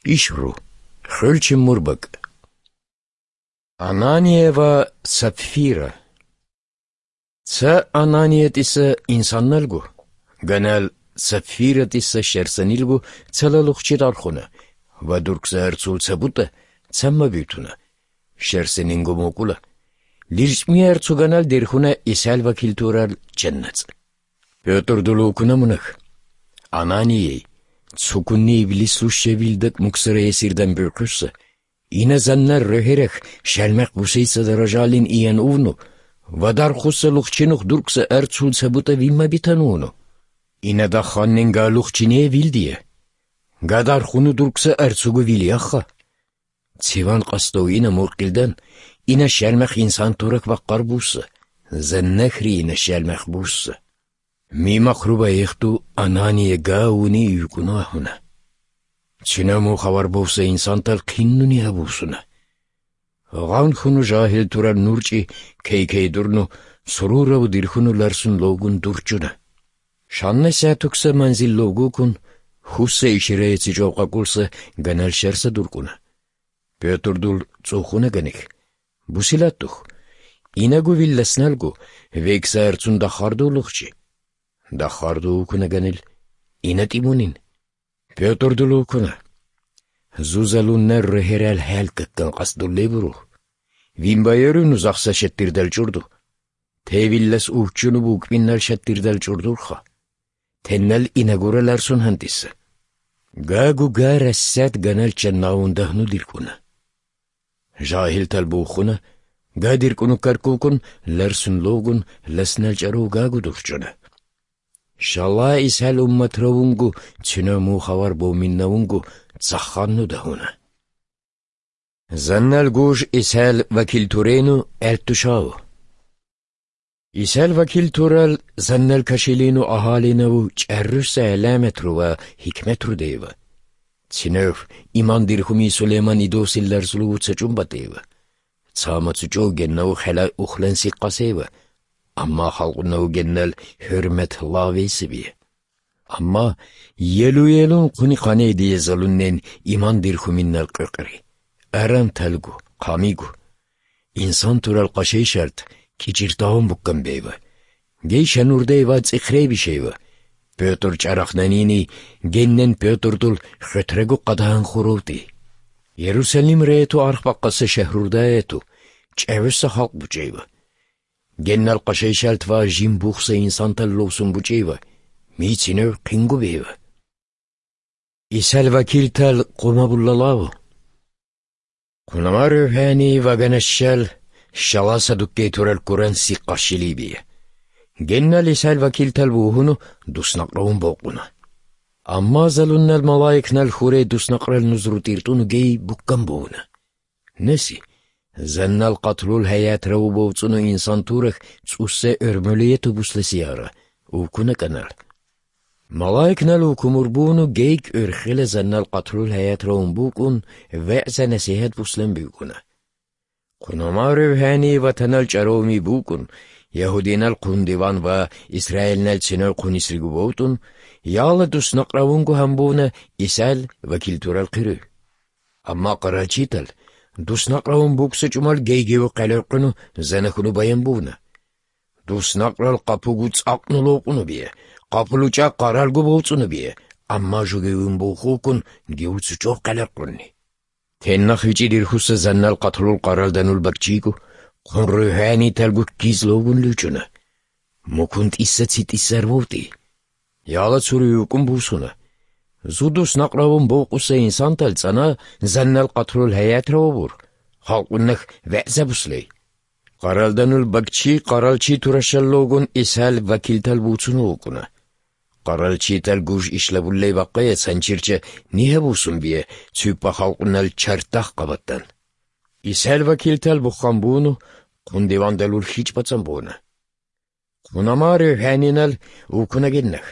Ишру, хölчим мурбак. Ananiye ve Sapfira. Ца Ананиет ise insanlargu. Ganal Sapfirat ise şersanilgu цалалухчит архуна. Ve durksa erçul sabuta цамма büytuna. Şerseningu mokula. Lirçmi erçu ganal derhuna isel vakil tural cennet. Pötr dulukuna mınak. Ananiye. Sukunni iblis luşşevildik muksara esirden bürkürse. İne zannar röherek şelmek buseysa darajalin iyen uvnu. Vadar khussa luxçinuk durksa erçul sabuta vimma bitanunu. İne da xannen ga luxçineye vildiye. Gadar khunu durksa erçugu vilyakha. Tsivan qastow ine murqildan. İne şelmek insan turak vaqqar bussa. Zannekri ine şelmek bussa. Mi makruba yektu Ananiye gauni yukunahuna. Çinamu xavar bussa insan tal qinnuni abusuna. Gan khunu jahil turan nurci keykey durnu sururav dirkhunu larsun logun durcuna. Şanne satuksa manzil logukun husse işireyetsi jovqakulsa ganal şersa durkuna. Pötr dul tsukhuna ganik. Busilatuh. Inagu villasnalgu veksa ertsun dakhardu luxci. Dakhardu ukuna ganil. Inat imunin. Pötr dul ukuna. Zuzalunnar reherel helkakkan qasdu lebruh. Vimbayerun uzaqsa şettirdel çurdu. Tevillas uhçunu bukminnal şettirdel çurdurha. Tennal inaguralar sun hantisi. Gagu garasat ganal çannavundahnu dirkuna. Jahil talbukhuna. Gadirkunu karkukun larsun logun lasnal çaru gagu durcuna. Şalla ishal ummatravungu çinamu xavar bominnavungu tsakhannu dahuna. Zannal guj ishal vakil turenu ertuşavu. İshal vakil tural zannal kaşilinu ahalinavu çerrüsse elametru ve hikmetru deva. Çinav iman dirhumi Süleyman idosillar suluvu çacumba deva. Çamatsu çoğgennavu helal uxlansi qaseva. Amma halqunavu gennal hürmet lavesi biye. Amma yelun kuni qane diye zalunnen iman dirhuminnal qıqri. Aran talgu, qamigu. İnsan tural qaşey şart, kicirtağın bukkan beyva. Geyşen urdeyva tsikhre bir şeyva. Pötr çaraqnanini, gennen Pötrdul xötregu qadağın xuruvdi. Yerusalim reyetu arxbaqqası şehrurdayetu, çevisse halk buceyva. Gennal qaşey şart va jim buxsa insan tallovsun buceyva. Miçinev qingu beyva. İsel vakil tal qumabullalavu. Qunama rühani va ganaşşal şalasa dukkey tural Kur'an si qaşili biye. Gennal isel vakil tal buhunu dusnaqravun boquna. Amma zalunnal malayiknal xure dusnaqral nuzrutirtunu gey bukkan buhuna. Nesi? Zannal qatlul hayat ravu bovtsunu insan turak tsusse örmöliyetu buslasiyara. Ukuna kanal. Malayiknal ukumurbunu geyk örkhile zannal qatlul hayat ravun bukun ve'za nasihat buslan bukuna. Qunama rühani vatanal çarovmi bukun. Yahudinal qundivan va İsrailnal çinal qunisrigu bovtun. Yağla dusnaqravungu hambuna isal vakil tural qiri. Amma qarachital. Dusnaqravun buksa cumal geygevi qalorqunu zanakunu bayan buvna. Dusnaqral qapugu tsaqnu loqunu biye. Qapuluca qaralgu bovtsunu biye. Amma jugevin buxukun gevutsu çoq qalorqunni. Tenna hici dirhusa zannal qatlul qaraldanul bakchigu. Qun rühani talgu gizlogun lücuna. Mukunt issa tsit issarvoti. Yağla suruyukun busuna. Zudus naqravun boqusa insan taltsana zannal qatlul hayat ravur. Halqunnaq ve'za busley. Qaraldanul bakchi qaralchi turashallogun ishal vakil tal butsunu okuna. Qaralchi tal guj işlabulley vaqqaya sanchircha nihe busun biye tsüpa halqunnal chartaq qabattan. İshal vakil tal buqqan bunu qundivandalul hiç batsan buna. Qunama rühaninal ukuna gennak.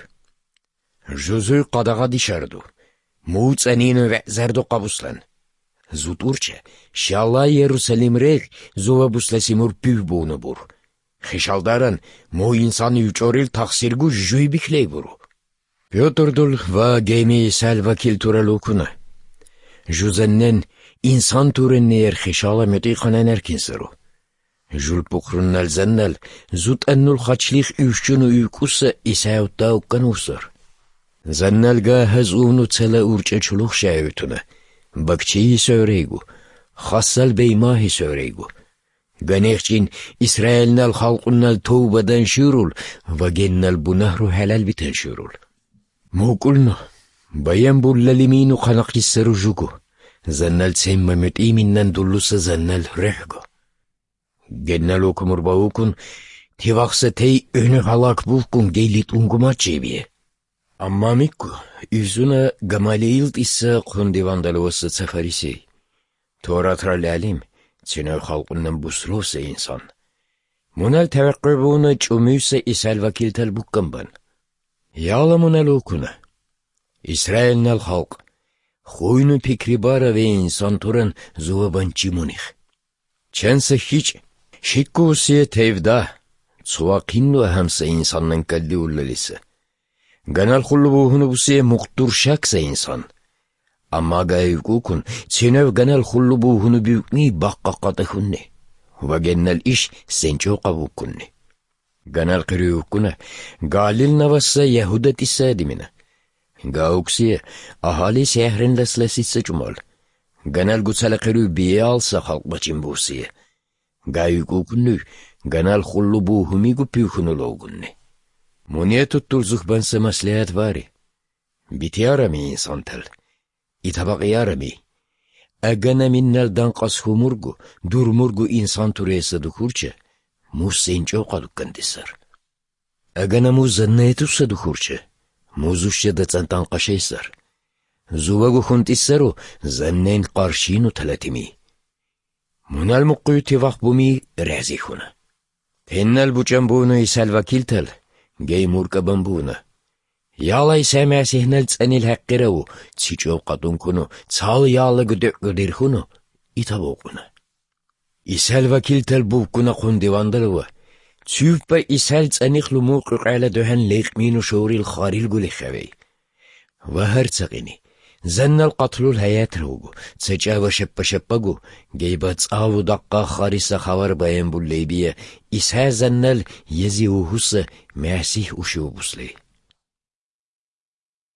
Juzu qadağa dişardu. Muğtsaninu ve'zardu qabuslan. Zuturça, şalla Yerusalim rek zuva buslasimur püv bunu bur. Xişaldaran, mu insanı yuçoril taksirgu jüybikley buru. Pötrdul va gemi sel vakil tural okuna. Жузеннен инсан туреннер хишала метиханен эркинсеру. Жул пухруннал зеннел зут эннул хачлих üşчүнү үйкуса исаутта укканусар. Зеннелга хазуну цела урчачулух шаютуна. Бакчи сөрейгу. Хассал беймахи сөрейгу. Ганехчин İsrailnal халқуннал товбадан шурул ва геннал бунахру халал битен шурул. Мукулну баян буллалимину қанақиссару жугу. Зеннал цемма метиминнан дуллуса зеннал рехгу. Геннал окумур баукун тивақса тей өне халак булкун гейлит унгума чебие. Amma mikku üzuna Gamaliil issa qundivandaluvası safarisey. Toratra lalim Çinel halkının busrose insan. Munal tevekkübuna çumuysa isel vakiltel bukkamban. Yağla munal okuna. İsrailnal halk. Huynu pikribara ve insan turan zuvaban çimunih. Çense hiç şikkusiye tevda. Suvakinnu hamsa insanın kalli ullalisi. Ganal khullubuhunu busiye muqtur şaksa insan. Amma gayukukun senev ganal khullubuhunu büyükni baqqaqatahunni. Ve gennal iş senço qabukunni. Ganal qiriyukuna galil navassa Yahudat isadimina. Gauksiye ahali sehrin laslasitsa cumal. Ganal gutsala qiriyu biye alsa halqbacin busiye. Gayukukunnu ganal khullubuhumi gupiyukunu logunni. Munie tuttul zuhbansa maslahat vari. Bitiyarami insantal. İtabak yarami. Agana minnal danqas humurgu, durmurgu insan turesa dukurça, muz senço qadukkandisar. Agana muz zannetussa dukurça, muzuşça da danqaşaysar. Zuvagu khuntissaru zannen qarshinu talatimi. Munal muqquyu tivaq bumi razihuna. Tennal bucambunu isal vakiltal, gay murkabambuna. Yalay semasihnal tsanil haqqirawu, tsicho qadunkunu, tsal yala gudirkhunu, itabokuna. İsal vakiltal bukuna qundivandalwa, tsüvpa isal tsanikhlu muqiq ala duhan leqminu shoril kharil gulikhavay. Vahar tsaqini, zannal qatlul hayat rogu, tsachava shappagu, gayba tsavu daqqa kharisa khavar bayan bulleybiya, isha zannal yazi uhusa masih ushu busley.